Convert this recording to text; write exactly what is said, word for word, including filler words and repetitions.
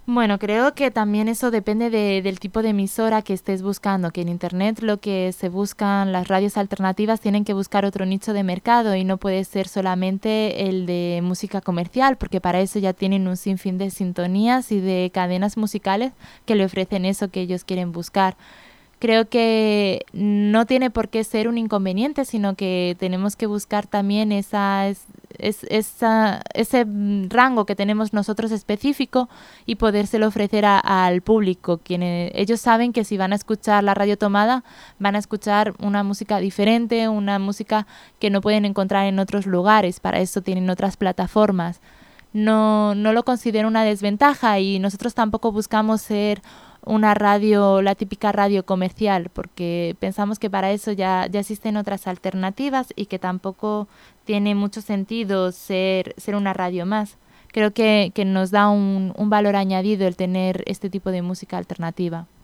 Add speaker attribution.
Speaker 1: Bueno, creo que también eso depende de, del tipo de emisora que estés buscando, que en Internet lo que se buscan las radios alternativas tienen que buscar otro nicho de mercado y no puede ser solamente el de música comercial, porque para eso ya tienen un sinfín de sintonías y de cadenas musicales que le ofrecen eso que ellos quieren buscar. Creo que no tiene por qué ser un inconveniente, sino que tenemos que buscar también esa, es, es, esa, ese rango que tenemos nosotros específico y podérselo ofrecer a, al público. Quienes, ellos saben que si van a escuchar la radio tomada, van a escuchar una música diferente, una música que no pueden encontrar en otros lugares. Para eso tienen otras plataformas. No, no lo considero una desventaja y nosotros tampoco buscamos ser una radio, la típica radio comercial, porque pensamos que para eso ya, ya existen otras alternativas y que tampoco tiene mucho sentido ser, ser una radio más. Creo que, que nos da un, un valor añadido el tener este tipo de música alternativa.